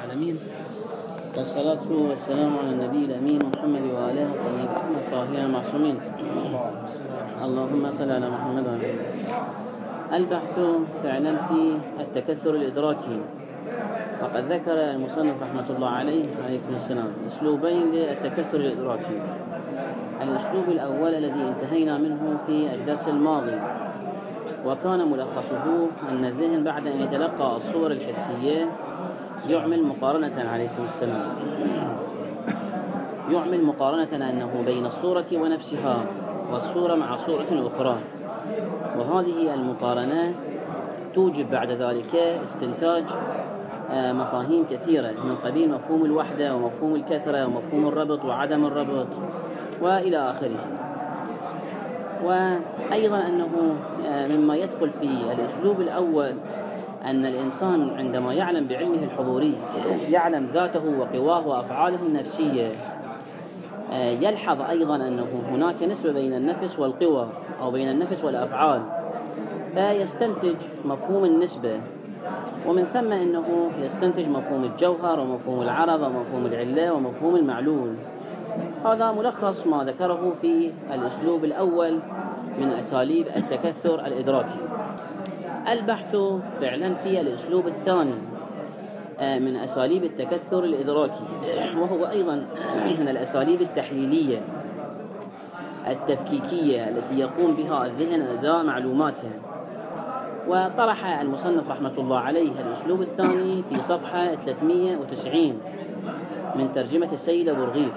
العالمين، والصلاة والسلام على النبي الأمين محمد وآله الطيبين الطاهرين المعصومين. اللهم صل على محمد وآله. البحث فعلا في التكثر الإدراكي، وقد ذكر المصنف رحمة الله عليه عليكم السلام أسلوبين للتكثر الإدراكي. الأسلوب الأول الذي انتهينا منه في الدرس الماضي، وكان ملخصه أن الذهن بعد أن يتلقى الصور الحسية يعمل مقارنة عليكم السلام يعمل مقارنة أنه بين الصورة ونفسها والصورة مع صورة أخرى، وهذه المقارنة توجب بعد ذلك استنتاج مفاهيم كثيرة من قبيل مفهوم الوحدة ومفهوم الكثرة ومفهوم الربط وعدم الربط وإلى آخره. وأيضا أنه مما يدخل في الأسلوب الأول أن الإنسان عندما يعلم بعلمه الحضوري يعلم ذاته وقواه وأفعاله النفسية، يلحظ أيضا أنه هناك نسبة بين النفس والقوى أو بين النفس والأفعال، فيستنتج مفهوم النسبة، ومن ثم أنه يستنتج مفهوم الجوهر ومفهوم العرض ومفهوم العلة ومفهوم المعلول. هذا ملخص ما ذكره في الأسلوب الأول من أساليب التكثر الإدراكي. البحث فعلا في الأسلوب الثاني من أساليب التكثر الإدراكي، وهو أيضا من الأساليب التحليلية التفكيكية التي يقوم بها الذهن إزاء معلوماته. وطرح المصنف رحمة الله عليه الأسلوب الثاني في صفحة 390 من ترجمة السيد أبو رغيف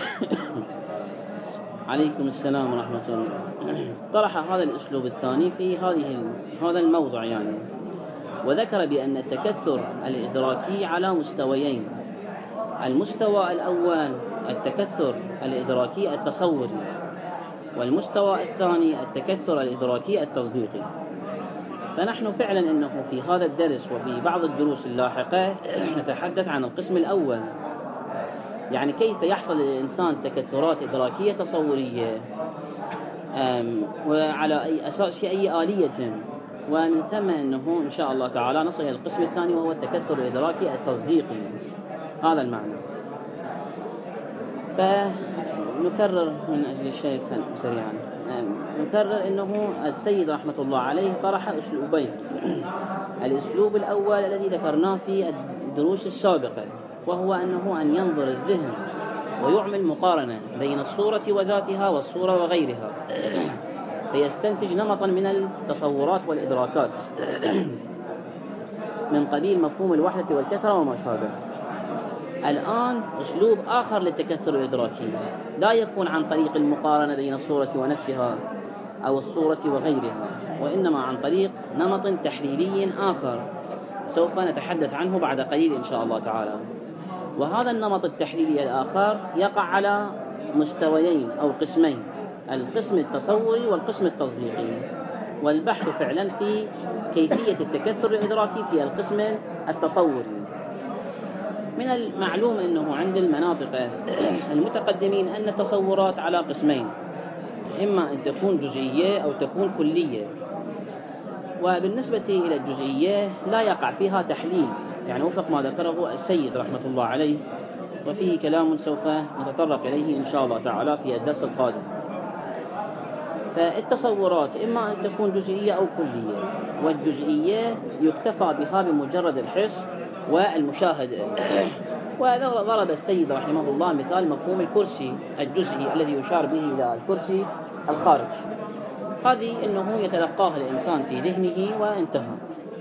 عليكم السلام ورحمة الله. طرح هذا الأسلوب الثاني في هذا الموضع يعني، وذكر بأن التكثر الإدراكي على مستويين. المستوى الأول التكثر الإدراكي التصوري، والمستوى الثاني التكثر الإدراكي التصديقي. فنحن فعلا أنه في هذا الدرس وفي بعض الدروس اللاحقة نتحدث عن القسم الأول، يعني كيف يحصل للإنسان تكثرات إدراكية تصورية وعلى أي أساس في أي آلية، ومن ثم أنه إن شاء الله تعالى نصل إلى القسم الثاني وهو التكثر الإدراكي التصديقي. هذا المعنى. فنكرر من أجل الشيء سريعا، نكرر أنه السيد رحمة الله عليه طرح أسلوبين. الأسلوب الأول الذي ذكرناه في الدروس السابقة، وهو أنه أن ينظر الذهن ويعمل مقارنة بين الصورة وذاتها والصورة وغيرها، فيستنتج نمطا من التصورات والإدراكات من قبيل مفهوم الوحدة والكثرة وما شابه. الآن أسلوب آخر للتكثر الإدراكي لا يكون عن طريق المقارنة بين الصورة ونفسها أو الصورة وغيرها، وإنما عن طريق نمط تحليلي آخر سوف نتحدث عنه بعد قليل إن شاء الله تعالى. وهذا النمط التحليلي الآخر يقع على مستويين أو قسمين، القسم التصوري والقسم التصديقي. والبحث فعلا في كيفية التكثر الإدراكي في القسم التصوري. من المعلوم أنه عند المناطق المتقدمين أن التصورات على قسمين، إما أن تكون جزئية أو تكون كلية. وبالنسبة إلى الجزئية لا يقع فيها تحليل، يعني وفق ما ذكره السيد رحمة الله عليه، وفيه كلام سوف نتطرق إليه إن شاء الله تعالى في الدرس القادم. فالتصورات إما أن تكون جزئية أو كلية، والجزئية يكتفى بها بمجرد الحس والمشاهدة. وضرب السيد رحمه الله مثال مفهوم الكرسي الجزئي الذي يشار به إلى الكرسي الخارج، هذه أنه يتلقاه الإنسان في ذهنه وانتهى.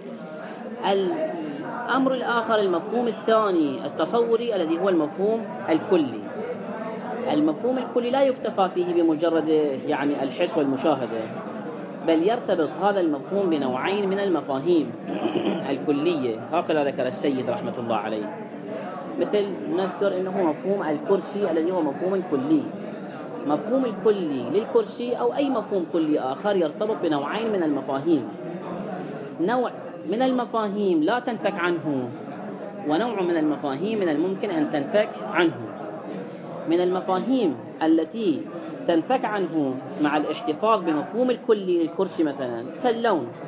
الأمر الآخر المفهوم الثاني التصوري الذي هو المفهوم الكلي. المفهوم الكلي لا يكتفى فيه بمجرد يعني الحس والمشاهدة، بل يرتبط هذا المفهوم بنوعين من المفاهيم الكلية، هكذا ذكر السيد رحمة الله عليه. مثل نذكر أنه مفهوم الكرسي الذي هو مفهوم كلي. مفهوم الكلي للكرسي أو أي مفهوم كلي آخر يرتبط بنوعين من المفاهيم، نوع من المفاهيم لا تنفك عنه، ونوع من المفاهيم من الممكن أن تنفك عنه. من المفاهيم التي تنفك عنه مع الاحتفاظ بمفهوم الكلي للكرسي مثلا كاللون،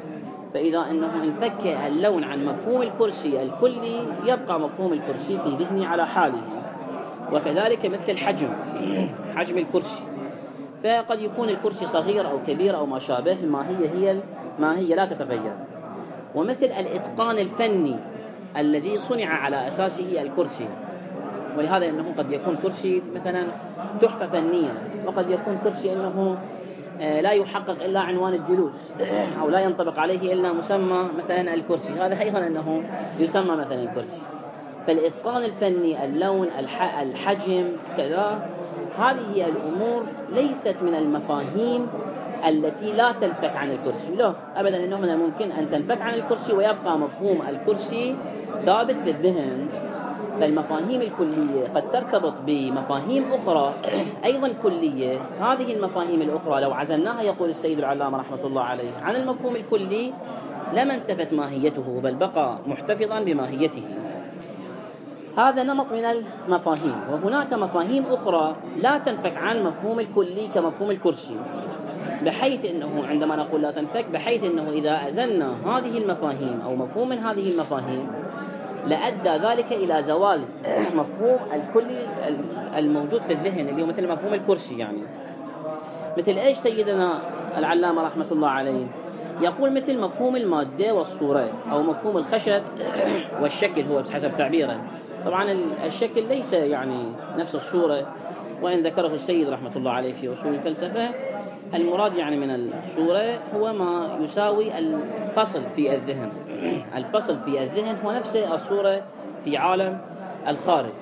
فإذا أنه انفك اللون عن مفهوم الكرسي الكلي يبقى مفهوم الكرسي في ذهني على حاله. وكذلك مثل حجم الكرسي، فقد يكون الكرسي صغير أو كبير أو ما شابه، ما هي لا تتغير. ومثل الإتقان الفني الذي صنع على أساسه الكرسي، ولهذا أنه قد يكون كرسي مثلا تحفة فنية، وقد يكون كرسي أنه لا يحقق إلا عنوان الجلوس، أو لا ينطبق عليه إلا مسمى مثلا الكرسي، هذا أيضا أنه يسمى مثلا الكرسي. فالإتقان الفني، اللون، الحجم، كذا، هذه الأمور ليست من المفاهيم التي لا تنفك عن الكرسي، لا أبدا، إنه من الممكن أن تنفك عن الكرسي ويبقى مفهوم الكرسي ثابت في الذهن. فالمفاهيم الكلية قد ترتبط بمفاهيم أخرى أيضا كلية، هذه المفاهيم الأخرى لو عزلناها، يقول السيد العلامة رحمة الله عليه، عن المفهوم الكلي لما انتفت ماهيته، بل بقى محتفظا بماهيته. هذا نمط من المفاهيم. وهناك مفاهيم أخرى لا تنفك عن مفهوم الكلي كمفهوم الكرسي، بحيث أنه عندما نقول لا تنفك، بحيث أنه إذا أزلنا هذه المفاهيم أو مفهوم من هذه المفاهيم لأدى ذلك إلى زوال مفهوم الكلي الموجود في الذهن، اللي هو مثل مفهوم الكرسي. يعني مثل إيش سيدنا العلامة رحمة الله عليه يقول؟ مثل مفهوم المادة والصورة، أو مفهوم الخشب والشكل، هو حسب تعبيره. طبعا الشكل ليس يعني نفس الصورة، وإن ذكره السيد رحمة الله عليه في أصول الفلسفة، المراد يعني من الصورة هو ما يساوي الفصل في الذهن. الفصل في الذهن هو نفسه الصورة في عالم الخارج،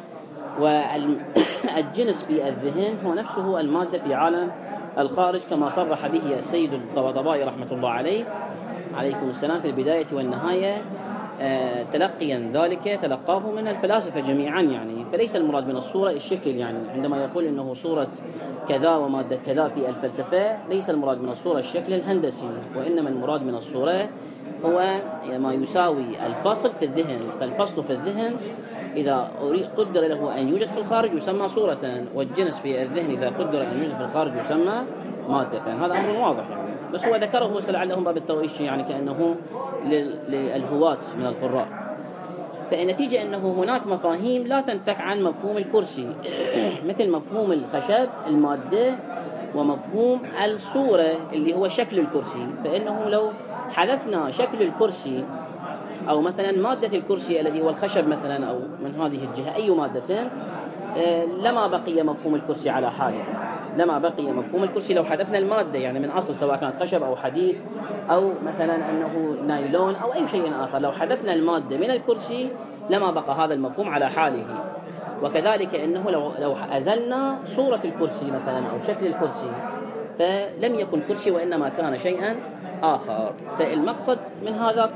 والجنس في الذهن هو نفسه المادة في عالم الخارج، كما صرح به السيد الطباطبائي رحمة الله عليه عليكم السلام في البداية والنهاية، تلقيا ذلك تلقاه من الفلاسفة جميعا. يعني فليس المراد من الصورة الشكل، يعني عندما يقول إنه صورة كذا ومادة كذا في الفلسفة، ليس المراد من الصورة الشكل الهندسي، وإنما المراد من الصورة هو ما يساوي الفصل في الذهن. فالفصل في الذهن إذا قدر له أن يوجد في الخارج يسمى صورة، والجنس في الذهن إذا قدر أن يوجد في الخارج يسمى مادة. هذا أمر واضح يعني. بس هو ذكره لعلهم باب التوعيش، يعني كأنه للهواة من القراء. فالنتيجة أنه هناك مفاهيم لا تنفك عن مفهوم الكرسي، مثل مفهوم الخشب المادة، ومفهوم الصورة اللي هو شكل الكرسي. فإنه لو حذفنا شكل الكرسي أو مثلا مادة الكرسي الذي هو الخشب مثلا، أو من هذه الجهة أي مادة، لما بقي مفهوم الكرسي على حاله. لما بقي مفهوم الكرسي لو حذفنا المادة، يعني من أصل، سواء كانت خشب أو حديد أو مثلا أنه نايلون أو أي شيء آخر، لو حذفنا المادة من الكرسي لما بقى هذا المفهوم على حاله. وكذلك أنه لو أزلنا صورة الكرسي مثلا أو شكل الكرسي، فلم يكن كرسي وإنما كان شيئا آخر. فالمقصد من هذا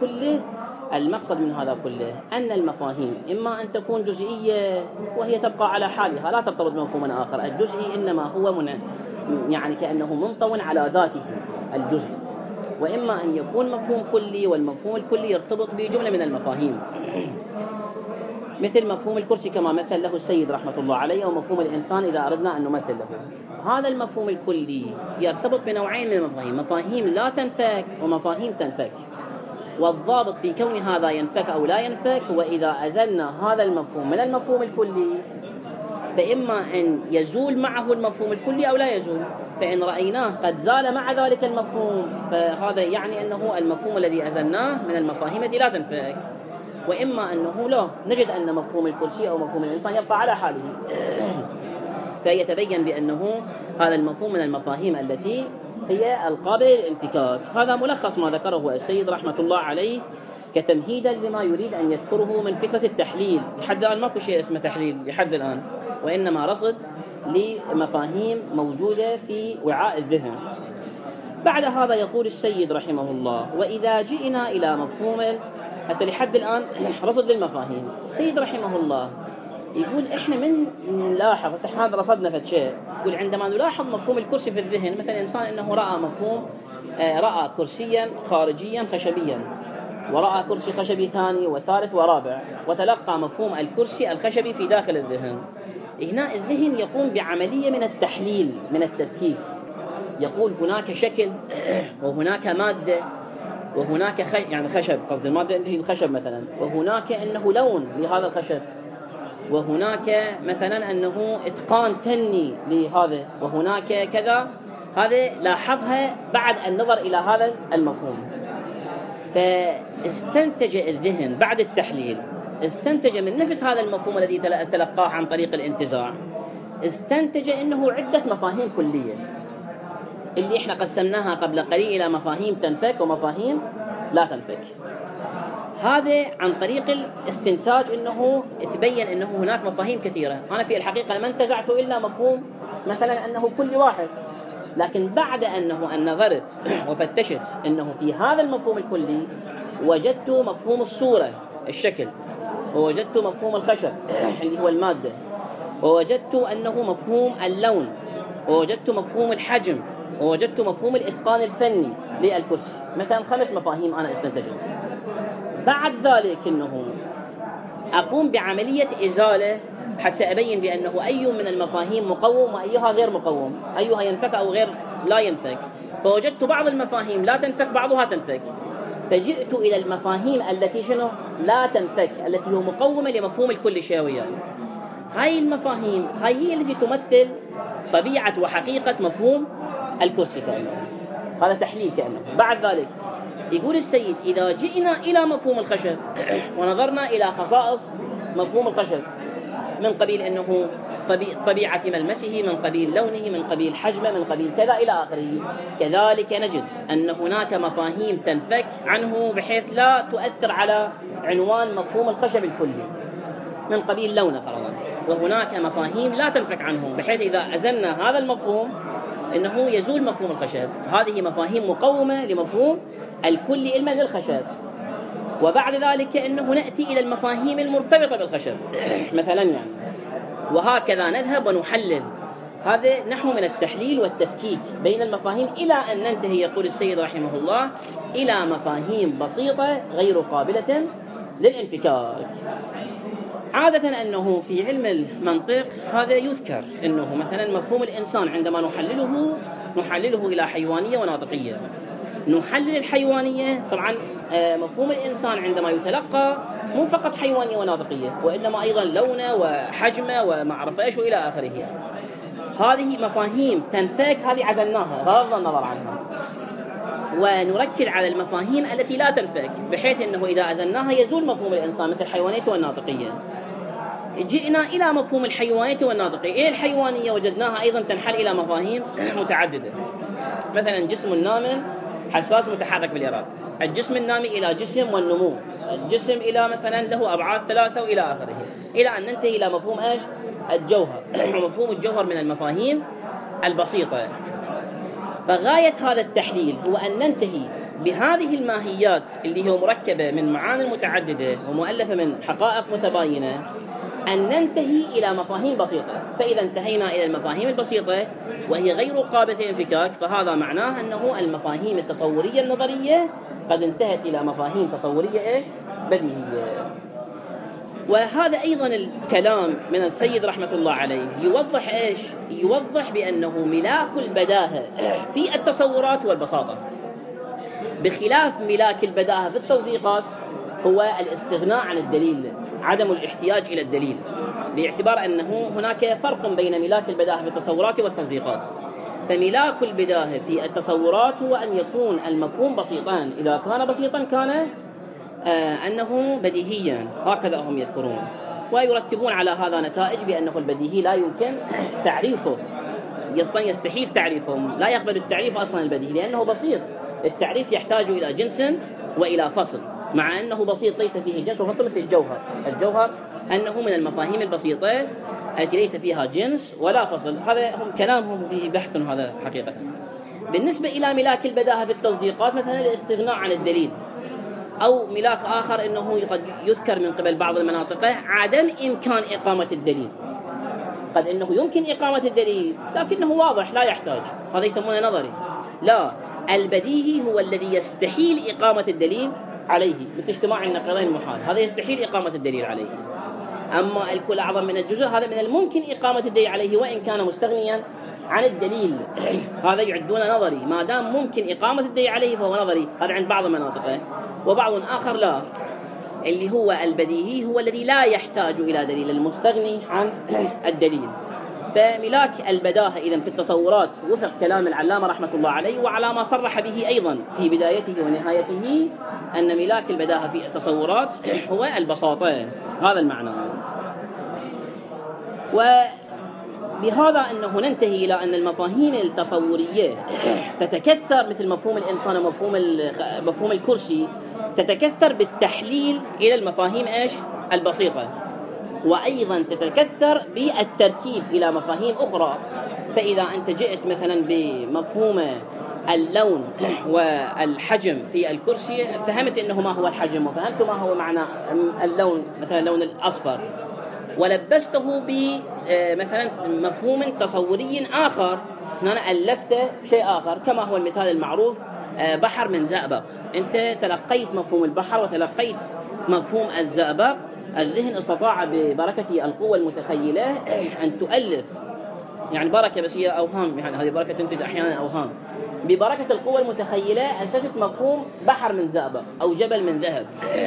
كله أن المفاهيم إما أن تكون جزئية وهي تبقى على حالها لا ترتبط بمفهوم آخر. الجزئي إنما هو يعني كأنه منطوي على ذاته الجزئي، وإما أن يكون مفهوم كلي، والمفهوم الكلي يرتبط بجملة من المفاهيم، مثل مفهوم الكرسي كما مثل له السيد رحمة الله عليه، أو مفهوم الإنسان إذا أردنا أن نمثل له. هذا المفهوم الكلي يرتبط بنوعين من المفاهيم، مفاهيم لا تنفك ومفاهيم تنفك. والضابط في كون هذا ينفك أو لا ينفك هو إذا أزلنا هذا المفهوم من المفهوم الكلي، فإما أن يزول معه المفهوم الكلي أو لا يزول. فإن رأيناه قد زال مع ذلك المفهوم، فهذا يعني أنه المفهوم الذي أزلناه من المفاهيم التي لا تنفك. وإما أنه لا نجد أن مفهوم الكرسي أو مفهوم الإنسان يبقى على حاله، فيتبين بأنه هذا المفهوم من المفاهيم التي هي القابل للانفكاك. هذا ملخص ما ذكره السيد رحمة الله عليه كتمهيدا لما يريد أن يذكره من فكرة التحليل. لحد الآن ماكو شيء اسمه تحليل لحد الآن، وإنما رصد لمفاهيم موجودة في وعاء الذهن. بعد هذا يقول السيد رحمه الله: وإذا جئنا إلى مفهوم هسه لحد الآن رصد للمفاهيم. السيد رحمه الله يقول إحنا من نلاحظ، هسه احنا رصدنا فد شيء، يقول عندما نلاحظ مفهوم الكرسي في الذهن، مثلا إنسان إنه رأى كرسيا خارجيا خشبيا، ورأى كرسي خشبي ثاني وثالث ورابع، وتلقى مفهوم الكرسي الخشبي في داخل الذهن. هنا الذهن يقوم بعملية من التحليل، من التفكيك. يقول هناك شكل وهناك مادة وهناك يعني خشب، قصد المادة اللي هي الخشب مثلا، وهناك أنه لون لهذا الخشب، وهناك مثلا أنه إتقان فني لهذا، وهناك كذا. هذا لاحظها بعد النظر إلى هذا المفهوم. فاستنتج الذهن بعد التحليل، استنتج من نفس هذا المفهوم الذي تلقاه عن طريق الانتزاع، استنتج أنه عدة مفاهيم كلية اللي احنا قسمناها قبل قليل إلى مفاهيم تنفك ومفاهيم لا تنفك. هذا عن طريق الاستنتاج، انه تبين انه هناك مفاهيم كثيرة. انا في الحقيقة ما انتزعت الا مفهوم مثلا انه كل واحد، لكن بعد انه ان نظرت وفتشت انه في هذا المفهوم الكلي وجدت مفهوم الصورة الشكل، ووجدت مفهوم الخشب اللي هو المادة، ووجدت انه مفهوم اللون، ووجدت مفهوم الحجم، ووجدت مفهوم الإتقان الفني للكرسي. مثلا 5 مفاهيم أنا استنتجت. بعد ذلك أنه أقوم بعملية إزالة حتى أبين بأنه أي من المفاهيم مقوم وأيها غير مقوم، أيها ينفك أو غير لا ينفك. فوجدت بعض المفاهيم لا تنفك، بعضها تنفك. فجئت إلى المفاهيم التي شنو لا تنفك، التي هو مقومة لمفهوم الكليشيوية. هاي المفاهيم هي التي تمثل طبيعة وحقيقة مفهوم الكرسي كأنه. هذا تحليل كأنه. بعد ذلك يقول السيد: إذا جئنا إلى مفهوم الخشب ونظرنا إلى خصائص مفهوم الخشب من قبيل أنه طبيعة ملمسه، من قبيل لونه، من قبيل حجمه، من قبيل كذا إلى آخره، كذلك نجد أن هناك مفاهيم تنفك عنه بحيث لا تؤثر على عنوان مفهوم الخشب الكلي، من قبيل لونه فرضا. وهناك مفاهيم لا تنفك عنه بحيث إذا أزلنا هذا المفهوم إنه يزول مفهوم الخشب. هذه مفاهيم مقومة لمفهوم الكل علما للخشب. وبعد ذلك إنه نأتي إلى المفاهيم المرتبطة بالخشب مثلا يعني. وهكذا نذهب ونحلل. هذا نحو من التحليل والتفكيك بين المفاهيم إلى أن ننتهي، يقول السيد رحمه الله، إلى مفاهيم بسيطة غير قابلة للانفكاك. عادة أنه في علم المنطق هذا يذكر أنه مثلا مفهوم الإنسان عندما نحلله إلى حيوانية وناطقية. نحلل الحيوانية طبعا مفهوم الإنسان عندما يتلقى مو فقط حيوانية وناطقية، وإنما أيضا لونه وحجمه وما أعرف إيش وإلى آخره. هذه مفاهيم تنفك، هذه عزلناها غض النظر عنها، ونركز على المفاهيم التي لا تنفك بحيث أنه إذا أزلناها يزول مفهوم الإنسان مثل الحيوانية والناطقية. جئنا إلى مفهوم الحيوانية والناطقية. إيه الحيوانية؟ وجدناها أيضا تنحل إلى مفاهيم متعددة. مثلا جسم النامل حساس متحرك بالإرادة، الجسم النامي إلى جسم والنمو، الجسم إلى مثلا له أبعاد 3 وإلى آخره، إلى أن ننتهي إلى مفهوم إيش؟ الجوهر. مفهوم الجوهر من المفاهيم البسيطة. فغاية هذا التحليل هو أن ننتهي بهذه الماهيات اللي هي مركبة من معاني متعددة ومؤلفة من حقائق متباينة، أن ننتهي إلى مفاهيم بسيطة. فإذا انتهينا إلى المفاهيم البسيطة وهي غير قابلة للانفكاك، فهذا معناه أنه المفاهيم التصورية النظرية قد انتهت إلى مفاهيم تصورية إيش؟ بديهية. وهذا أيضا الكلام من السيد رحمة الله عليه يوضح إيش؟ يوضح بأنه ملاك البداهة في التصورات والبساطة، بخلاف ملاك البداهة في التصديقات هو الاستغناء عن الدليل، عدم الاحتياج إلى الدليل، باعتبار أنه هناك فرق بين ملاك البداهة في التصورات والتصديقات. فملاك البداهة في التصورات هو أن يكون المفهوم بسيطا، إذا كان بسيطا كان أنه بديهيا، هكذا هم يذكرون، ويرتبون على هذا نتائج بأنه البديهي لا يمكن تعريفه، يستحيل تعريفه، لا يقبل التعريف أصلا البديهي لأنه بسيط. التعريف يحتاج إلى جنس وإلى فصل، مع أنه بسيط ليس فيه جنس وفصل مثل الجوهر. الجوهر أنه من المفاهيم البسيطة التي ليس فيها جنس ولا فصل. هذا هم كلامهم فيه بحث هذا حقيقة. بالنسبة إلى ملاك البداهة في التصديقات مثلا الاستغناء عن الدليل، أو ملاك آخر أنه قد يذكر من قبل بعض المناطق عدم إمكان إقامة الدليل. قد أنه يمكن إقامة الدليل لكنه واضح لا يحتاج، هذا يسمونه نظري. لا، البديهي هو الذي يستحيل إقامة الدليل عليه، مثل اجتماع النقيضين محال، هذا يستحيل إقامة الدليل عليه. أما الكل أعظم من الجزء هذا من الممكن إقامة الدليل عليه وإن كان مستغنيا عن الدليل هذا يعدون نظري، ما دام ممكن إقامة الدليل عليه فهو نظري، هذا عند بعض مناطقه، وبعض آخر لا، اللي هو البديهي هو الذي لا يحتاج إلى دليل، المستغني عن الدليل. فملاك البداهة إذن في التصورات وفق كلام العلامة رحمة الله عليه، وعلى ما صرح به أيضا في بدايته ونهايته، أن ملاك البداهة في التصورات هو البساطة، هذا المعنى. وبهذا أنه ننتهي إلى أن المفاهيم التصورية تتكثر مثل مفهوم الإنسان ومفهوم الكرسي، تتكثر بالتحليل إلى المفاهيم البسيطة، وأيضا تتكثر بالتركيب إلى مفاهيم أخرى. فإذا أنت جئت مثلا بمفهوم اللون والحجم في الكرسي، فهمت أنه ما هو الحجم، وفهمت ما هو معنى اللون، مثلا اللون الأصفر، ولبسته بمثلا مفهوم تصوري آخر، هنا ألفت شيء آخر، كما هو المثال المعروف بحر من زئبق. أنت تلقيت مفهوم البحر وتلقيت مفهوم الزئبق، الذهن استطاع ببركة القوة المتخيلة أن تؤلف، يعني بركة بس هي أوهام، يعني هذه بركة تنتج أحيانا أوهام، ببركة القوة المتخيلة أسست مفهوم بحر من زئبق أو جبل من ذهب.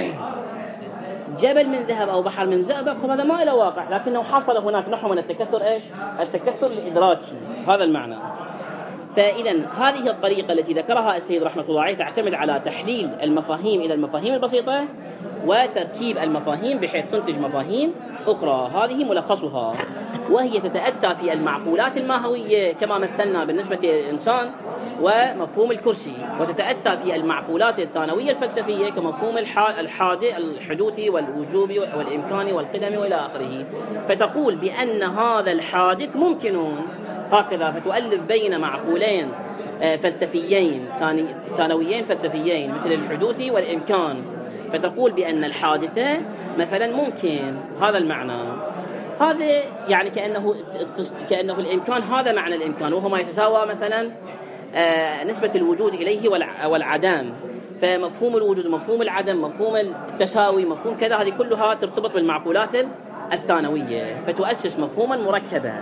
جبل من ذهب أو بحر من زئبق هذا ما له واقع، لكنه حصل هناك نوع من التكثر التكثر الإدراكي، هذا المعنى. فإذا هذه الطريقة التي ذكرها السيد رحمة الله عليه تعتمد على تحليل المفاهيم إلى المفاهيم البسيطة وتركيب المفاهيم بحيث تنتج مفاهيم أخرى، هذه ملخصها. وهي تتأتى في المعقولات الماهوية كما مثلنا بالنسبة للإنسان ومفهوم الكرسي، وتتأتى في المعقولات الثانوية الفلسفية كمفهوم الحدوثي والوجوب والإمكان والقدم وإلى آخره. فتقول بأن هذا الحادث ممكن هكذا، فتؤلف بين معقولين فلسفيين ثانويين فلسفيين مثل الحدوث والإمكان، فتقول بأن الحادثة مثلا ممكن، هذا المعنى. هذا يعني كأنه الإمكان، هذا معنى الإمكان، وهو ما يتساوى مثلا نسبة الوجود إليه والعدم. فمفهوم الوجود، مفهوم العدم، مفهوم التساوي، مفهوم كذا، هذه كلها ترتبط بالمعقولات الثانوية فتؤسس مفهوما مركبا.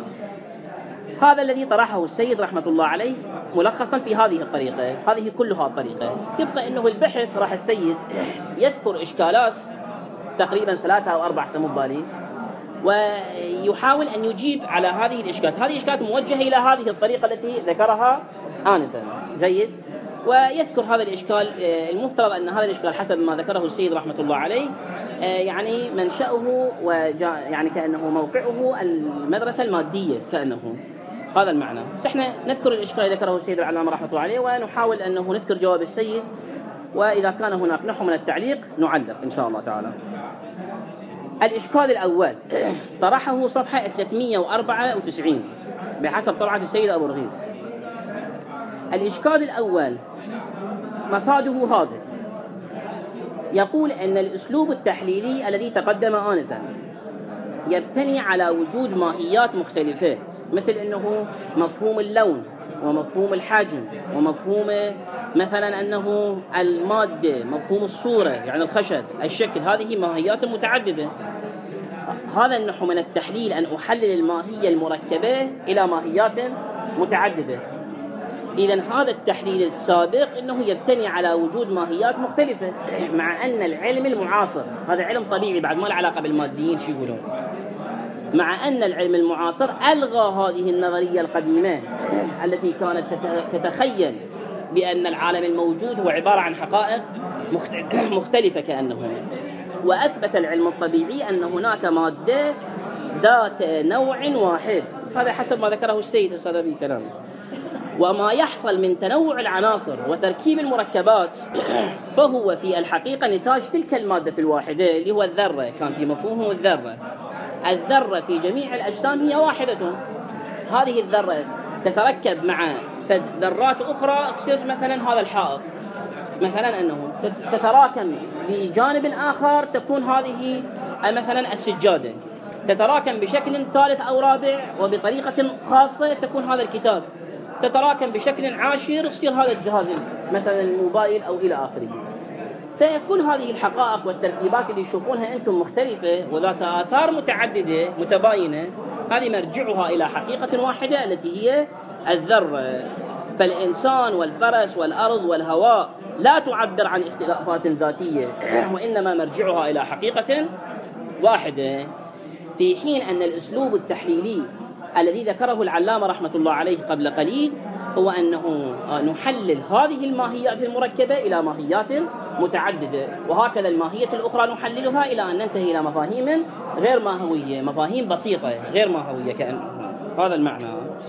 هذا الذي طرحه السيد رحمة الله عليه ملخصا في هذه الطريقة، هذه كلها الطريقة. يبقى أنه البحث راح السيد يذكر إشكالات تقريبا 3 أو 4 سمو بالي، ويحاول أن يجيب على هذه الإشكالات. هذه إشكالات موجهة إلى هذه الطريقة التي ذكرها آنفا، جيد. ويذكر هذا الإشكال، المفترض أن هذا الإشكال حسب ما ذكره السيد رحمة الله عليه يعني منشأه يعني كأنه موقعه المدرسة المادية، كأنه هذا المعنى. بس احنا نذكر الإشكال الذي ذكره السيد العلامة رحمة الله عليه، ونحاول أنه نذكر جواب السيد، وإذا كان هناك نحو من التعليق نعلق إن شاء الله تعالى. الإشكال الأول طرحه صفحة 394 بحسب طبعة السيد أبو رغيف. الإشكال الأول مفاده هذا، يقول أن الأسلوب التحليلي الذي تقدم آنفا يبتني على وجود ماهيات مختلفة، مثل أنه مفهوم اللون ومفهوم الحجم ومفهوم مثلا أنه المادة، مفهوم الصورة يعني الخشب، الشكل، هذه ماهيات متعددة. هذا النحو من التحليل أن أحلل الماهية المركبة إلى ماهيات متعددة. إذن هذا التحليل السابق أنه يبتني على وجود ماهيات مختلفة، مع أن العلم المعاصر هذا علم طبيعي بعد ما له علاقة بالماديين شو يقولون، مع أن العلم المعاصر ألغى هذه النظرية القديمة التي كانت تتخيل بأن العالم الموجود هو عبارة عن حقائق مختلفة كأنه، وأثبت العلم الطبيعي أن هناك مادة ذات نوع واحد. هذا حسب ما ذكره السيد الصدبي كلامه. وما يحصل من تنوع العناصر وتركيب المركبات فهو في الحقيقة نتاج تلك المادة الواحدة اللي هو الذرة. كان في مفهومه الذرة في جميع الأجسام هي واحدة. هذه الذرة تتركب مع ذرات أخرى تصير مثلا هذا الحائط، مثلا أنه تتراكم بجانب آخر تكون هذه مثلا السجادة، تتراكم بشكل ثالث أو رابع وبطريقة خاصة تكون هذا الكتاب، تتراكم بشكل عاشر يصير هذا الجهاز مثلا الموبايل أو إلى آخره. فيكون هذه الحقائق والتركيبات اللي تشوفونها أنتم مختلفة وذات آثار متعددة متباينة، هذه مرجعها إلى حقيقة واحدة التي هي الذرة. فالإنسان والفرس والأرض والهواء لا تعبر عن اختلافات ذاتية، وإنما مرجعها إلى حقيقة واحدة. في حين أن الأسلوب التحليلي الذي ذكره العلامة رحمة الله عليه قبل قليل هو أنه نحلل هذه الماهيات المركبة إلى ماهيات متعددة، وهكذا الماهية الأخرى نحللها إلى أن ننتهي إلى مفاهيم غير ماهوية، مفاهيم بسيطة غير ماهوية هذا المعنى.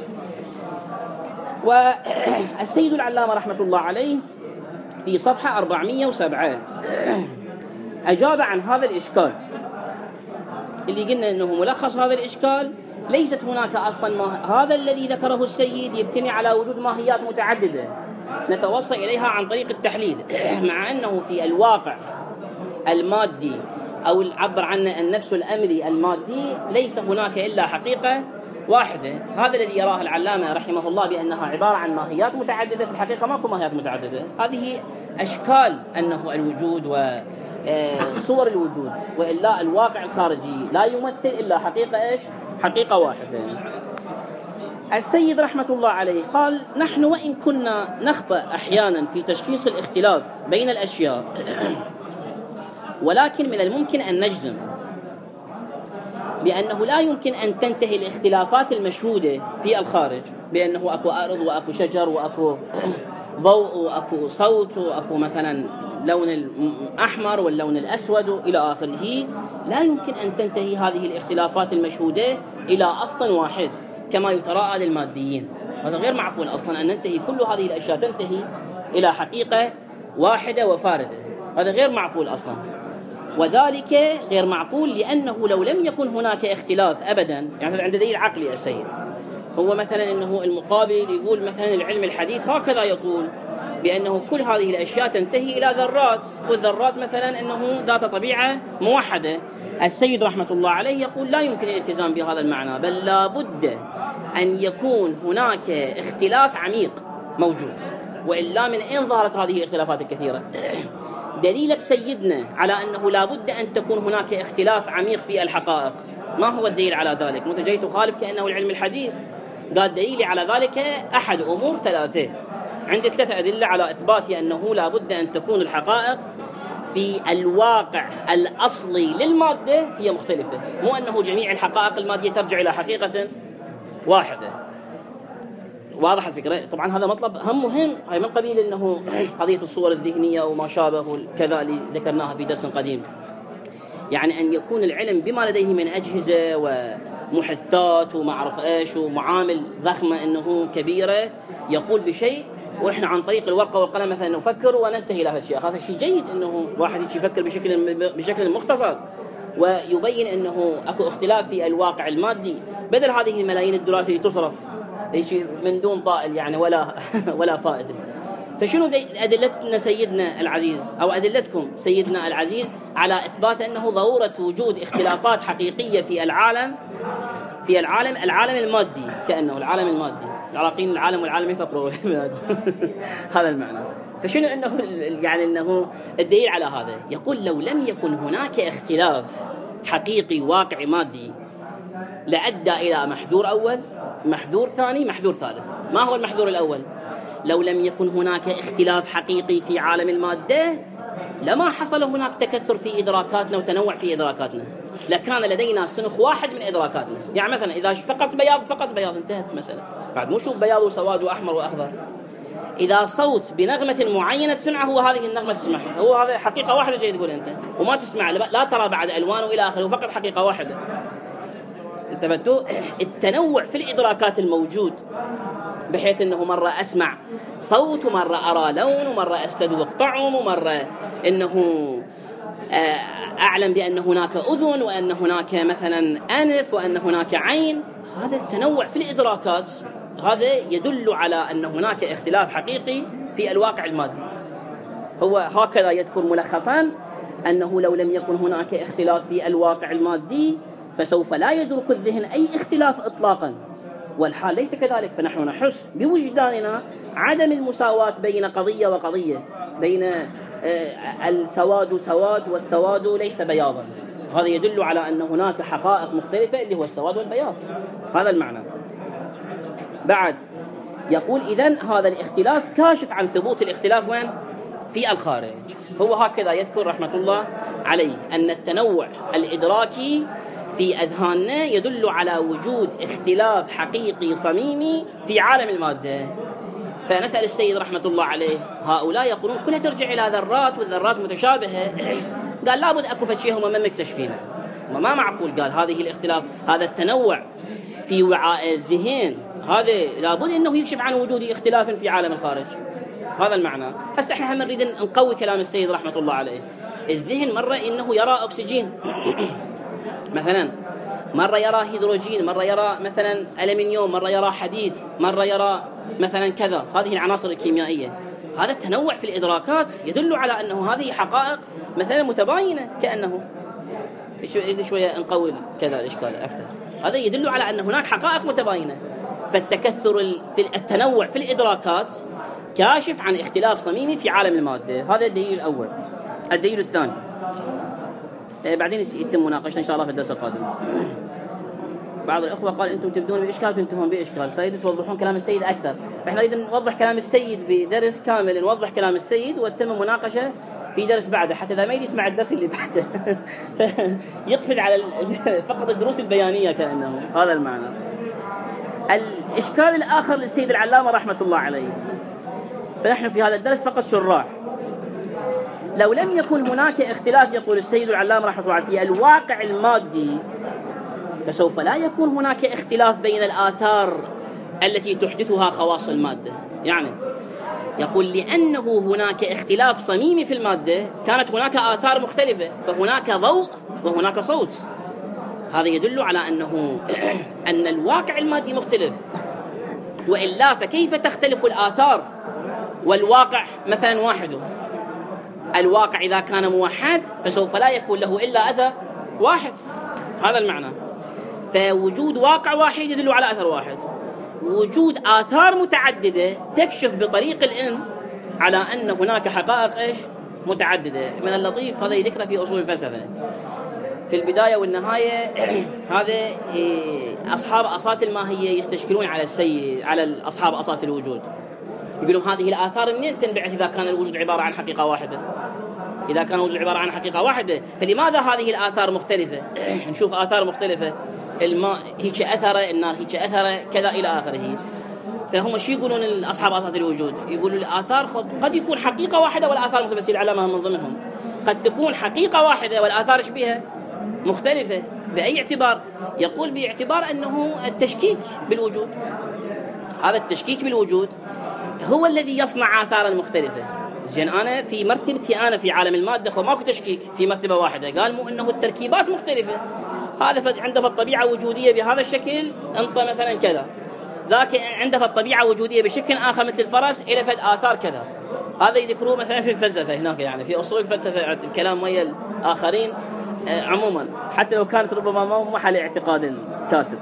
والسيد العلامة رحمة الله عليه في صفحة 407 أجاب عن هذا الإشكال اللي قلنا أنه ملخص هذا الإشكال. ليست هناك أصلا هذا الذي ذكره السيد يبتني على وجود ماهيات متعددة نتوصل إليها عن طريق التحليل، مع أنه في الواقع المادي أو عبر عنه النفس الأمري المادي ليس هناك إلا حقيقة واحدة. هذا الذي يراه العلامة رحمه الله بأنها عبارة عن ماهيات متعددة، في الحقيقة ماكو ماهيات متعددة. هذه أشكال أنه الوجود وصور الوجود، وإلا الواقع الخارجي لا يمثل إلا حقيقة إيش؟ حقيقة واحدة. السيد رحمة الله عليه قال: نحن وإن كنا نخطئ أحيانا في تشخيص الاختلاف بين الأشياء، ولكن من الممكن أن نجزم بأنه لا يمكن أن تنتهي الاختلافات المشهودة في الخارج، بأنه أكو أرض وأكو شجر وأكو ضوء وأكو صوت وأكو مثلا لون الأحمر واللون الأسود إلى آخره. لا يمكن أن تنتهي هذه الاختلافات المشهودة إلى أصل واحد كما يتراءى للماديين. هذا غير معقول أصلا أن ننتهي كل هذه الأشياء تنتهي إلى حقيقة واحدة وفاردة، هذا غير معقول أصلا. وذلك غير معقول لأنه لو لم يكن هناك اختلاف أبدا، يعني عند دليل عقلي السيد هو مثلا أنه المقابل يقول مثلا العلم الحديث هكذا يقول بأنه كل هذه الأشياء تنتهي إلى ذرات، والذرات مثلا أنه ذات طبيعة موحدة. السيد رحمة الله عليه يقول لا يمكن الالتزام بهذا المعنى، بل لا بد أن يكون هناك اختلاف عميق موجود، وإلا من أين ظهرت هذه الاختلافات الكثيرة؟ دليلك سيدنا على أنه لا بد أن تكون هناك اختلاف عميق في الحقائق. ما هو الدليل على ذلك؟ متجي تخالف كأنه العلم الحديث. قال دليلي على ذلك أحد أمور ثلاثة. عندي 3 أدلة على إثبات أنه لا بد أن تكون الحقائق في الواقع الأصلي للمادة هي مختلفة، مو أنه جميع الحقائق المادية ترجع إلى حقيقة واحدة. واضح الفكرة؟ طبعا هذا مطلب هم مهم، هاي من قبيل أنه قضية الصور الذهنية وما شابه كذا اللي ذكرناها في درس قديم، يعني أن يكون العلم بما لديه من أجهزة ومحدثات وما أعرف إيش ومعامل ضخمة أنه كبيرة يقول بشيء، وإحنا عن طريق الورقة والقلم مثلا نفكر وننتهي إلى هذا الشيء. هذا شيء جيد أنه واحد يفكر بشكل مختصر ويبين أنه أكو اختلاف في الواقع المادي، بدل هذه الملايين الدولار اللي تصرف شيء من دون طائل يعني ولا فائدة. فشنو أدلتنا سيدنا العزيز أو أدلتكم سيدنا العزيز على إثبات أنه ضرورة وجود اختلافات حقيقية في العالم المادي، كأنه العالم المادي العراقيين العالم والعالم يفقروا هذا المعنى. فشنو أنه يعني أنه الدليل على هذا؟ يقول لو لم يكن هناك اختلاف حقيقي واقعي مادي لأدى إلى محذور أول، محذور ثاني، محذور ثالث. ما هو المحذور الأول؟ لو لم يكن هناك اختلاف حقيقي في عالم المادة لما حصل هناك تكثر في إدراكاتنا وتنوع في إدراكاتنا، لكان لدينا سنخ واحد من إدراكاتنا. يعني مثلا إذا فقط بياض انتهت مسألة، بعد مو شوف بياض وسواد وأحمر وأخضر. إذا صوت بنغمة معينة تسمعه هو هذه النغمة تسمعها، هو هذا حقيقة واحدة جاي تقول أنت، وما تسمع لا ترى بعد ألوان وإلى آخره، فقط حقيقة واحدة. انتبهتوا؟ التنوع في الإدراكات الموجود، بحيث أنه مرة أسمع صوت ومرة أرى لون ومرة أستذوق طعم ومرة أنه أعلم بأن هناك أذن وأن هناك مثلا أنف وأن هناك عين. هذا التنوع في الإدراكات هذا يدل على أن هناك اختلاف حقيقي في الواقع المادي. هو هكذا يذكر ملخصا أنه لو لم يكن هناك اختلاف في الواقع المادي فسوف لا يدرك الذهن أي اختلاف إطلاقا، والحال ليس كذلك. فنحن نحس بوجداننا عدم المساواة بين قضية وقضية، بين السواد سواد والسواد ليس بياضا. هذا يدل على أن هناك حقائق مختلفة اللي هو السواد والبياض. هذا المعنى. بعد يقول إذن هذا الاختلاف كاشف عن ثبوت الاختلاف وين؟ في الخارج. هو هكذا يذكر رحمة الله عليه أن التنوع الإدراكي في أذهاننا يدل على وجود اختلاف حقيقي صميمي في عالم المادة. فنسأل السيد رحمة الله عليه، هؤلاء يقولون كلها ترجع إلى ذرات والذرات متشابهة. قال لابد أكو فشي هم ما مكتشفينه، ما معقول. قال هذه الاختلاف، هذا التنوع في وعاء الذهن، هذا لابد أنه يكشف عن وجود اختلاف في عالم الخارج. هذا المعنى. هسه احنا هم نريد نقوي كلام السيد رحمة الله عليه. الذهن مرة إنه يرى أكسجين مثلا، مرة يرى هيدروجين، مرة يرى مثلا ألمنيوم، مرة يرى حديد، مرة يرى مثلا كذا. هذه العناصر الكيميائية. هذا التنوع في الإدراكات يدل على أنه هذه حقائق مثلا متباينة، كأنه شوية نقوي كذا الإشكال أكثر. هذا يدل على أن هناك حقائق متباينة. فالتكثر في التنوع في الإدراكات كاشف عن اختلاف صميمي في عالم المادة. هذا الدليل الأول. الدليل الثاني بعدين يتم مناقشة إن شاء الله في الدرس القادم. بعض الأخوة قال أنتم تبدون بإشكال وتنتهون بإشكال، فإذا توضحون كلام السيد أكثر. فإحنا نريد نوضح كلام السيد بدرس كامل، نوضح كلام السيد وتتم مناقشة في درس بعده، حتى إذا ما يسمع الدرس اللي بعده يقفز على فقط الدروس البيانية كأنه. هذا المعنى. الإشكال الآخر للسيد العلامة رحمة الله عليه، فنحن في هذا الدرس فقط شراح. لو لم يكن هناك اختلاف، يقول السيد العلامة رحمة الله عليه، في الواقع المادي، فسوف لا يكون هناك اختلاف بين الآثار التي تحدثها خواص المادة. يعني يقول لأنه هناك اختلاف صميمي في المادة، كانت هناك آثار مختلفة، فهناك ضوء وهناك صوت. هذا يدل على أن الواقع المادي مختلف، وإلا فكيف تختلف الآثار والواقع مثلا واحد؟ الواقع إذا كان موحد فسوف لا يكون له إلا أثر واحد. هذا المعنى. فوجود واقع واحد يدل على أثر واحد. وجود آثار متعددة تكشف بطريق العلم على أن هناك حقائق متعددة. من اللطيف هذا يذكر في أصول الفلسفة في البداية والنهاية. هذا أصحاب أصات الماهية يستشكلون على السيد، على أصحاب أصات الوجود، يقولون هذه الآثار منين تنبعث إذا كان الوجود عبارة عن حقيقة واحدة؟ إذا كان الوجود عبارة عن حقيقة واحدة فلماذا هذه الآثار مختلفة؟ نشوف آثار مختلفة، الماء هيك أثره، النار هيك أثره، كذا إلى آخره. فهم شو يقولون أصحاب أصات الوجود؟ يقولوا الآثار قد يكون حقيقة واحدة والآثار مختلفة. العلامة من ضمنهم قد تكون حقيقة واحدة والآثار شبيهة مختلفة. بأي اعتبار؟ يقول باعتبار أنه التشكيك بالوجود. هذا التشكيك بالوجود هو الذي يصنع آثارا مختلفة. زين أنا في مرتبتي، أنا في عالم المادة هو ماكو تشكيك في مرتبة واحدة. قال مو إنه التركيبات مختلفة. هذا عنده الطبيعة وجودية بهذا الشكل، أنت مثلا كذا. ذاك عنده الطبيعة وجودية بشكل آخر مثل الفرس، إلى فد آثار كذا. هذا يذكروه مثلا في الفلسفة هناك، يعني في أصول الفلسفة الكلام ويا الآخرين عموما، حتى لو كانت ربما ما محل اعتقاد الكاتب.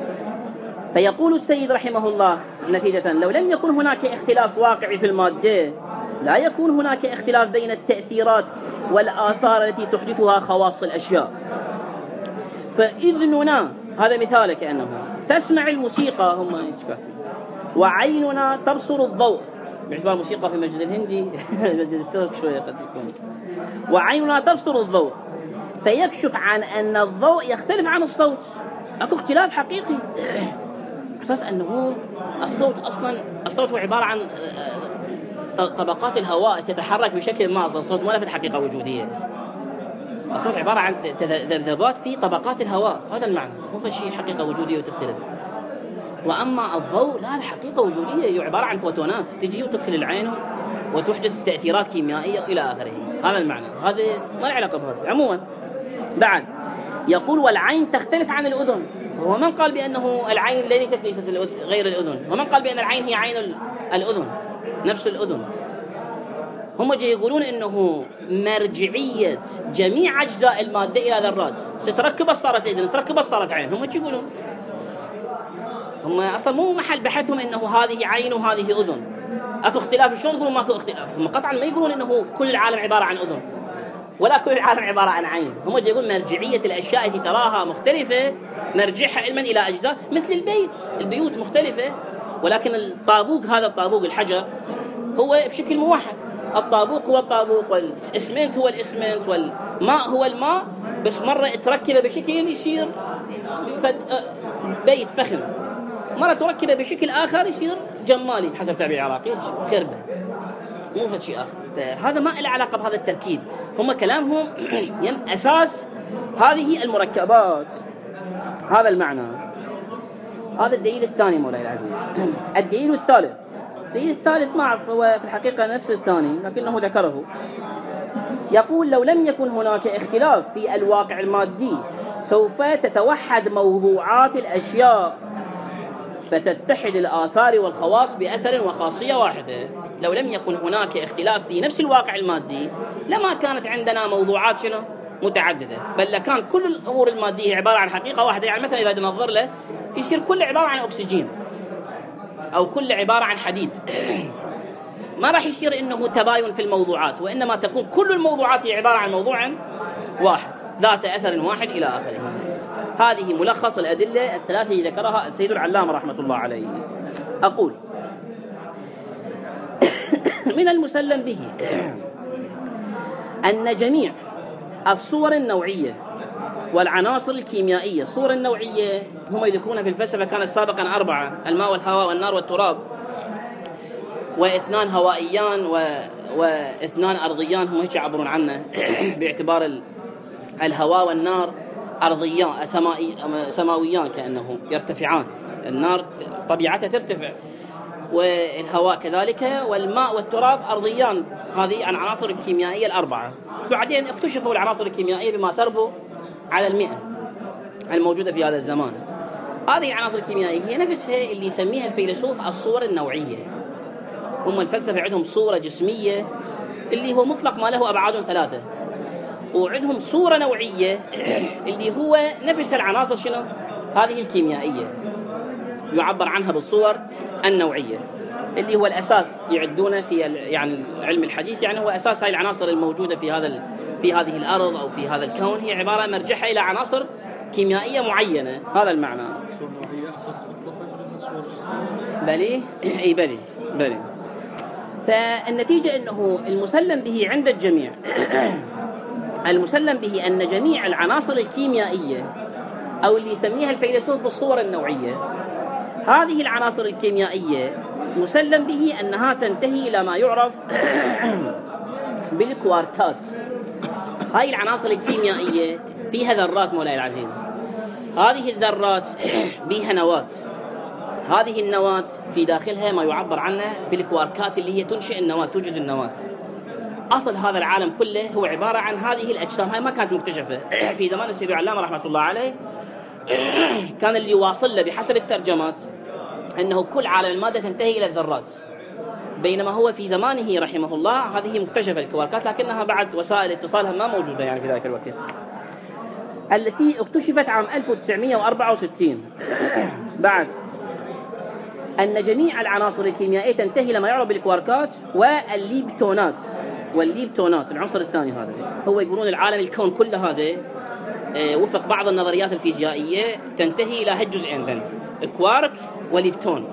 فيقول السيد رحمه الله نتيجة: لو لم يكن هناك اختلاف واقعي في المادة، لا يكون هناك اختلاف بين التأثيرات والآثار التي تحدثها خواص الأشياء. فإذننا، هذا مثال كأنه تسمع الموسيقى هم وعيننا تبصر الضوء، باعتبار موسيقى في المسجد الهندي المسجد الترك شوية قد يكون، وعيننا تبصر الضوء، فيكشف عن أن الضوء يختلف عن الصوت. أكو اختلاف حقيقي، أساس أنه الصوت هو عبارة عن طبقات الهواء تتحرك بشكل ما. الصوت ما له حقيقة وجودية، الصوت عبارة عن ذبذبات في طبقات الهواء. هذا المعنى، مو فشي حقيقة وجودية وتختلف. وأما الضوء لا، حقيقة وجودية، هي عبارة عن فوتونات تجي وتدخل العين وتحدث تأثيرات كيميائية إلى آخره. هذا المعنى، هذا ما له علاقة بهذا عموما. بعد يقول: والعين تختلف عن الأذن. هو من قال بأنه العين ليست غير الأذن؟ ومن قال بأن العين هي عين الأذن نفس الأذن؟ هم جاي يقولون إنه مرجعية جميع أجزاء المادة إلى ذرات، ستركب صارت إذن، تركب صارت عين. هم شو يقولون؟ هم أصلا مو محل بحثهم إنه هذه عين وهذه أذن. أكو اختلاف، شلون يقولون ماكو اختلاف؟ هم قطعا ما يقولون إنه كل العالم عبارة عن أذن، ولا كل العالم عبارة عن عين. هم يقولون مرجعية الأشياء التي تراها مختلفة مرجعها علما إلى أجزاء، مثل البيوت مختلفة، ولكن الطابوق هذا الطابوق الحجر هو بشكل موحد. الطابوق هو الطابوق، والإسمنت هو الإسمنت، والماء هو الماء، بس مرة تركبه بشكل يصير بيت فخم، مرة تركبه بشكل آخر يصير جمالي بحسب تعبير العراقي خربة، مو فد شيء آخر. فهذا ما له علاقة بهذا التركيب. هم كلامهم أساس هذه المركبات. هذا المعنى. هذا الدليل الثاني مولاي العزيز. الدليل الثالث ما أعرف، هو في الحقيقة نفس الثاني لكنه ذكره. يقول: لو لم يكن هناك اختلاف في الواقع المادي سوف تتوحد موضوعات الأشياء فتتحد الآثار والخواص بأثر وخاصية واحدة. لو لم يكن هناك اختلاف في نفس الواقع المادي لما كانت عندنا موضوعات متعددة، بل لكان كل الأمور المادية عبارة عن حقيقة واحدة. يعني مثلا إذا ننظر له يصير كل عبارة عن أكسجين أو كل عبارة عن حديد، ما راح يصير إنه تباين في الموضوعات، وإنما تكون كل الموضوعات هي عبارة عن موضوع واحد ذات أثر واحد إلى آخره. هذه ملخص الأدلة الثلاثة التي ذكرها السيد العلامة رحمة الله عليه. أقول: من المسلم به أن جميع الصور النوعية والعناصر الكيميائية، الصور النوعية هم يذكرون في الفلسفة كانت سابقا 4: الماء والهواء والنار والتراب، واثنان هوائيان واثنان أرضيان، هم هيك يعبرون عنه باعتبار الهواء والنار أرضيان سماويان كأنه يرتفعان، النار طبيعتها ترتفع والهواء كذلك، والماء والتراب أرضيان. هذه العناصر الكيميائية الأربعة. بعدين اكتشفوا العناصر الكيميائية بما تربو على 100 الموجودة في هذا الزمان. هذه العناصر الكيميائية هي نفسها اللي يسميها الفيلسوف الصور النوعية. هم الفلسفة عندهم صورة جسمية اللي هو مطلق ما له أبعاد 3، وعندهم صورة نوعية اللي هو نفس العناصر هذه الكيميائية يعبر عنها بالصور النوعية، اللي هو الأساس يعدونه في يعني علم الحديث. يعني هو أساس هاي العناصر الموجودة في هذه الأرض أو في هذا الكون هي عبارة مرجعها إلى عناصر كيميائية معينة. هذا المعنى. الصور النوعية أخص بالطفل من الصور الجسمية. بلي. فالنتيجة أنه المسلم به عند الجميع المسلم به أن جميع العناصر الكيميائية أو اللي يسميها الفيلسوف بالصور النوعية، هذه العناصر الكيميائية مسلم به أنها تنتهي إلى ما يعرف بالكواركات. هاي العناصر الكيميائية فيها ذرات مولاي العزيز، هذه الذرات بها نواة، هذه النواة في داخلها ما يعبر عنه بالكواركات اللي هي تنشئ النواة، توجد النواة. أصل هذا العالم كله هو عبارة عن هذه الأجسام. هاي ما كانت مكتشفة في زمان السيد العلامة رحمة الله عليه. كان اللي واصل له بحسب الترجمات أنه كل عالم المادة تنتهي إلى الذرات، بينما هو في زمانه رحمه الله هذه مكتشفة الكواركات، لكنها بعد وسائل اتصالها ما موجودة يعني في ذلك الوقت، التي اكتشفت عام 1964 بعد أن جميع العناصر الكيميائية تنتهي لما يعرف بالكواركات والليبتونات العنصر الثاني. هذا هو يقولون العالم الكون كله هذا وفق بعض النظريات الفيزيائية تنتهي إلى هالجزئين ذن، كوارك وليبتون.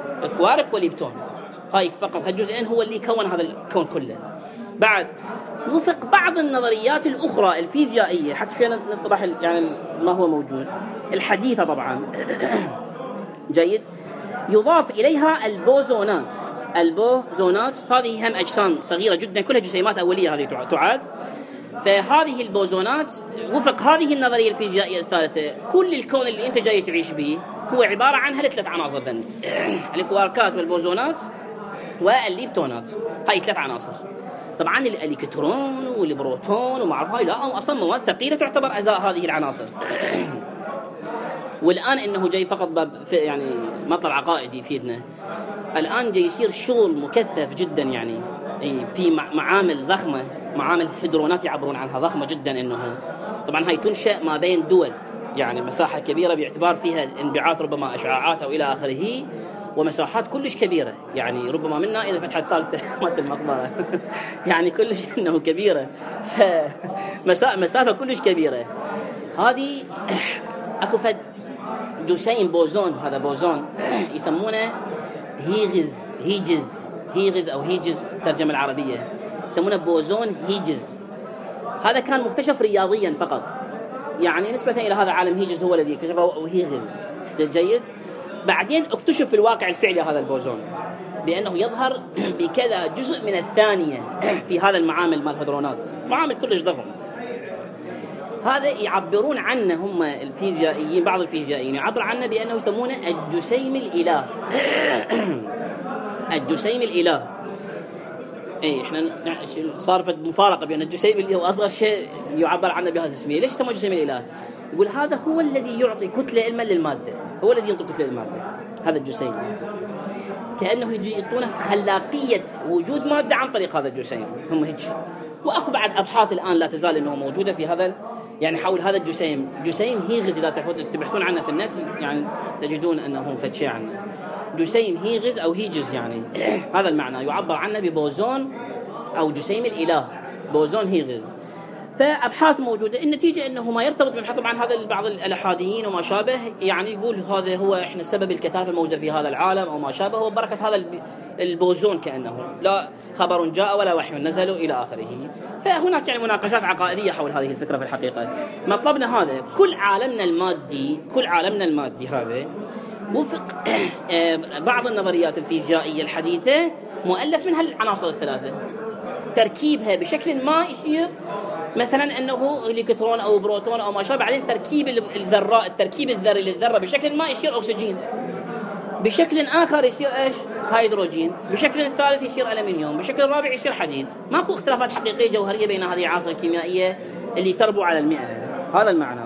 هاي فقط هالجزئين هو اللي كون هذا الكون كله. بعد وفق بعض النظريات الأخرى الفيزيائية حتى شوية نطرح يعني ما هو موجود الحديثة طبعا جيد، يضاف إليها البوزونات. هذه هم أجسام صغيرة جدا كلها جسيمات أولية هذه تعاد. فهذه البوزونات وفق هذه النظرية الفيزيائية الثالثة كل الكون اللي أنت جاي تعيش به هو عبارة عن هالثلاث عناصر ذن، الكواركات والبوزونات والليبتونات. هاي 3 عناصر. طبعا الإلكترون والبروتون ومعرف هاي لا أصلا مواد ثقيلة تعتبر أجزاء هذه العناصر. والآن إنه جاي فقط يعني مطلب عقائدي يفيدنا. الآن جاي يصير شغل مكثف جدا يعني في معامل ضخمة، معامل هيدرونات يعبرون عنها ضخمة جدا، إنه طبعا هاي تنشأ ما بين دول يعني مساحة كبيرة باعتبار فيها انبعاث ربما أشعاعات أو إلى آخره، ومساحات كلش كبيرة، يعني ربما منا إذا فتحت الثالثة مات المقبرة يعني كلش إنه كبيرة، مسافة كلش كبيرة. هذه أكو فد جسيم بوزون، هذا بوزون يسمونه هيجز أو هيجز ترجمة العربية، يسمونه بوزون هيجز. هذا كان مكتشف رياضيا فقط، يعني نسبة إلى هذا عالم هيجز هو الذي اكتشفه وهيجز جيد. بعدين اكتشف في الواقع الفعلي هذا البوزون بأنه يظهر بكذا جزء من الثانية في هذا المعامل مال الهدرونات، معامل كلش ضخم. هذا يعبرون عنه هم الفيزيائيين، بعض الفيزيائيين يعبر عنه بأنه يسمونه الجسيم الإله الجسيم الإله. اي احنا صارت مفارقه بين الجسيم اللي هو اصغر شيء يعبر عنه بهذا التسميه. ليش سموه جسيم الاله؟ يقول هذا هو الذي يعطي كتله علما للماده، هو الذي يعطي كتله للماده، هذا الجسيم، كانه يعطونه خلاقيه وجود ماده عن طريق هذا الجسيم. هم هيك. واكو بعد ابحاث الان لا تزال انه موجوده في هذا، يعني حول هذا الجسيم، جسيم هيغز. اذا تبحثون عنه في النت يعني تجدون انه فد شيء عنه، جسيم هيغز أو هيجز، يعني هذا المعنى يعبر عنه ببوزون أو جسيم الإله، بوزون هيغز. فأبحاث موجودة. النتيجة أنه ما يرتبط بمحطة. طبعا هذا بعض الألحاديين وما شابه يعني يقول هذا هو إحنا سبب الكثافة الموجودة في هذا العالم أو ما شابه، وبركة هذا البوزون، كأنه لا خبر جاء ولا وحي نزل إلى آخره. فهناك يعني مناقشات عقائدية حول هذه الفكرة في الحقيقة. مطلبنا هذا، كل عالمنا المادي هذا وفق بعض النظريات الفيزيائية الحديثة مؤلف من هالعناصر الثلاثة. تركيبها بشكل ما يصير مثلا أنه إلكترون أو بروتون أو ما شابه، بعدين تركيب الذرات، التركيب الذري للذرة بشكل ما يصير أكسجين، بشكل آخر يصير إيش؟ هيدروجين، بشكل الثالث يصير ألمنيوم، بشكل الرابع يصير حديد. ماكو اختلافات حقيقية جوهرية بين هذه العناصر الكيميائية اللي تربو على 100. هذا المعنى.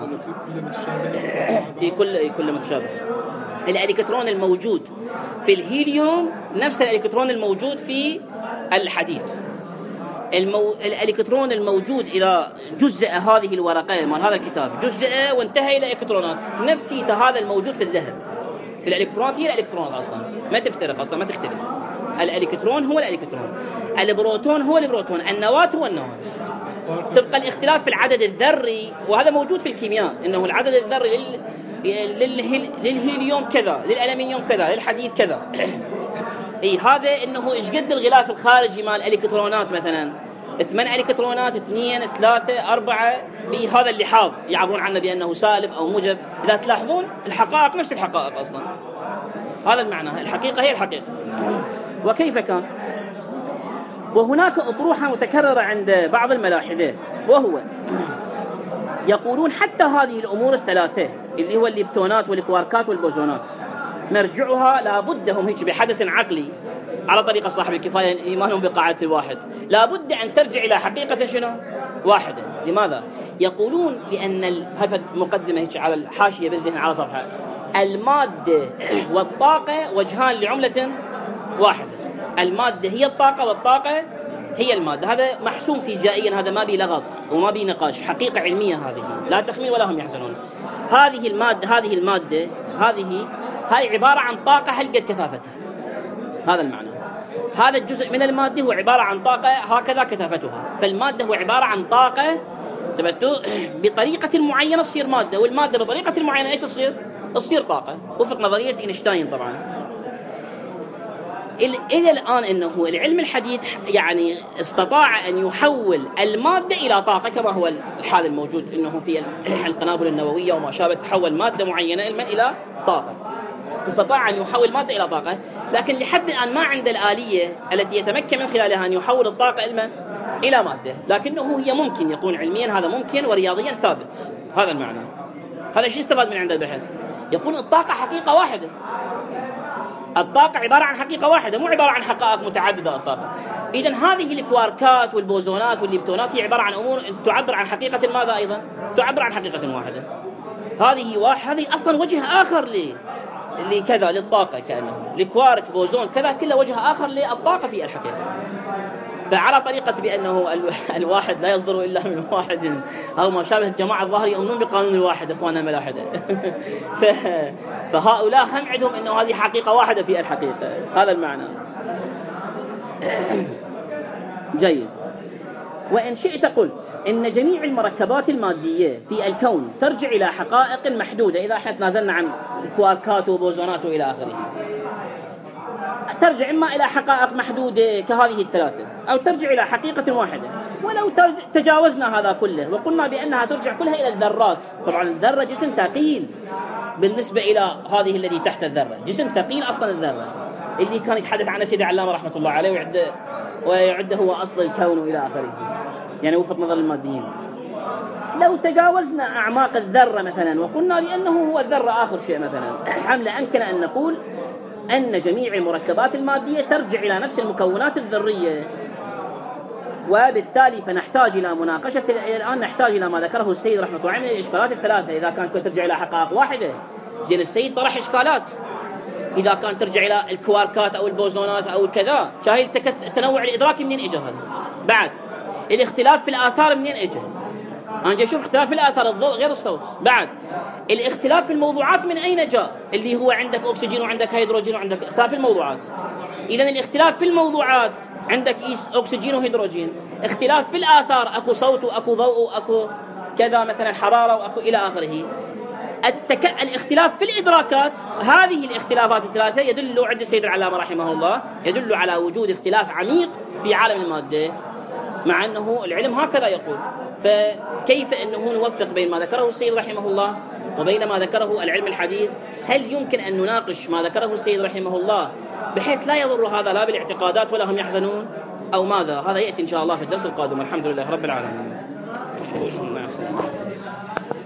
كل متشابه. الإلكترون الموجود في الهيليوم نفس الإلكترون الموجود في الحديد. الإلكترون الموجود إذا جزء هذه الورقة مال هذا الكتاب، جزء وانتهى إلى إلكترونات، نفسي هذا الموجود في الذهب. الإلكترونات هي الإلكترونات أصلا، ما تفترق أصلا، ما تختلف. الإلكترون هو الإلكترون، البروتون هو البروتون، النواة هو النواة. تبقى الاختلاف في العدد الذري، وهذا موجود في الكيمياء، إنه العدد الذري للهيليوم كذا، للألمنيوم كذا، للحديد كذا. اي هذا انه ايش قد الغلاف الخارجي مال الالكترونات، مثلا 8 الكترونات، 2 3 4 بهذا اللحاظ يعبرون عنه بانه سالب او موجب. اذا تلاحظون الحقائق نفس الحقائق اصلا. هذا المعنى، الحقيقه هي الحقيقه. وكيف كان؟ وهناك اطروحه متكرره عند بعض الملاحده، وهو يقولون حتى هذه الامور الثلاثه اللي هو الليبتونات والكواركات والبوزونات مرجعها لابد هم هيك بحدث عقلي على طريقة صاحب الكفاية إيمانهم بقاعدة الواحد، لابد أن ترجع إلى حقيقة شنو؟ واحدة. لماذا؟ يقولون لأن هذه مقدمة هيك على الحاشية بالذهن على صفحة، المادة والطاقة وجهان لعملة واحدة. المادة هي الطاقة والطاقة هي المادة. هذا محسوم فيزيائيا، هذا ما بي لغط وما بي نقاش، حقيقة علمية هذه، لا تخمين ولا هم يحزنون. هذه المادة هاي عبارة عن طاقة هل قد كثافتها. هذا المعنى. هذا الجزء من المادة هو عبارة عن طاقة هكذا كثافتها. فالمادة هو عبارة عن طاقة بطريقة معينة تصير مادة، والمادة بطريقة معينة ايش تصير طاقة، وفق نظرية اينشتاين. طبعا إلى الآن إنه العلم الحديث يعني استطاع أن يحول المادة إلى طاقة، كما هو الحال الموجود إنه في القنابل النووية وما شابه، تحول مادة معينة علما إلى طاقة. استطاع أن يحول مادة إلى طاقة، لكن لحد الآن ما عند الآلية التي يتمكن من خلالها أن يحول الطاقة علما إلى مادة، لكنه هي ممكن يكون علميا، هذا ممكن ورياضيا ثابت. هذا المعنى. هذا شيء استفاد من عند البحث. يقول الطاقة حقيقة واحدة، الطاقة عبارة عن حقيقة واحدة، مو عبارة عن حقائق متعددة الطاقة. إذن هذه الكواركات والبوزونات والليبتونات هي عبارة عن أمور تعبر عن حقيقة ماذا أيضا؟ تعبر عن حقيقة واحدة. هذه أصلا وجه آخر لكذا، للطاقة، كأنه لكوارك بوزون كذا، كله وجه آخر للطاقة في الحقيقة. فعلى طريقة بأنه الواحد لا يصدر إلا من واحد أو ما شابه، الجماعة الظاهر يؤمنون بقانون الواحد إخواننا الملاحدة. فهؤلاء هم عندهم أنه هذه حقيقة واحدة في الحقيقة، هذا المعنى. جيد. وإن شئت قلت إن جميع المركبات المادية في الكون ترجع إلى حقائق محدودة، إذا احنا تنازلنا عن الكواركات وبوزونات وإلى آخره، ترجع إما إلى حقائق محدودة كهذه الثلاثة، أو ترجع إلى حقيقة واحدة. ولو تجاوزنا هذا كله وقلنا بأنها ترجع كلها إلى الذرات، طبعا الذرة جسم ثقيل بالنسبة إلى هذه الذي تحت الذرة، جسم ثقيل أصلا الذرة، اللي كان يتحدث عنه سيدي علامة رحمة الله عليه ويعده هو أصل الكون وإلى آخره، يعني وفق نظر الماديين. لو تجاوزنا أعماق الذرة مثلا وقلنا بأنه هو الذرة آخر شيء مثلا، حملة أمكن أن نقول أن جميع المركبات المادية ترجع إلى نفس المكونات الذرية، وبالتالي فنحتاج إلى مناقشة. الآن نحتاج إلى ما ذكره السيد رحمه الله عليه الإشكالات الثلاثة. إذا كانت ترجع إلى حقائق واحدة، زين السيد طرح إشكالات. إذا كانت ترجع إلى الكواركات أو البوزونات أو الكذا، شاهي التنوع الإدراكي منين إجا هذا؟ بعد الاختلاف في الآثار منين إجا؟ أنا جاي أشوف اختلاف في الآثار، الضوء غير الصوت. بعد الاختلاف في الموضوعات من أين جاء؟ اللي هو عندك أكسجين وعندك هيدروجين وعندك اختلاف في الموضوعات. إذن الاختلاف في الموضوعات عندك أكسجين وهيدروجين، اختلاف في الآثار، أكو صوت وأكو ضوء وأكو كذا مثلا حرارة وأكو إلى آخره. الاختلاف في الإدراكات، هذه الاختلافات الثلاثة يدل عند السيد العلامة رحمه الله يدل على وجود اختلاف عميق في عالم المادة، مع أنه العلم هكذا يقول. فكيف أنه نوفق بين ما ذكره السيد رحمه الله وبين ما ذكره العلم الحديث؟ هل يمكن أن نناقش ما ذكره السيد رحمه الله بحيث لا يضر هذا لا بالاعتقادات ولا هم يحزنون أو ماذا؟ هذا يأتي إن شاء الله في الدرس القادم. الحمد لله رب العالمين.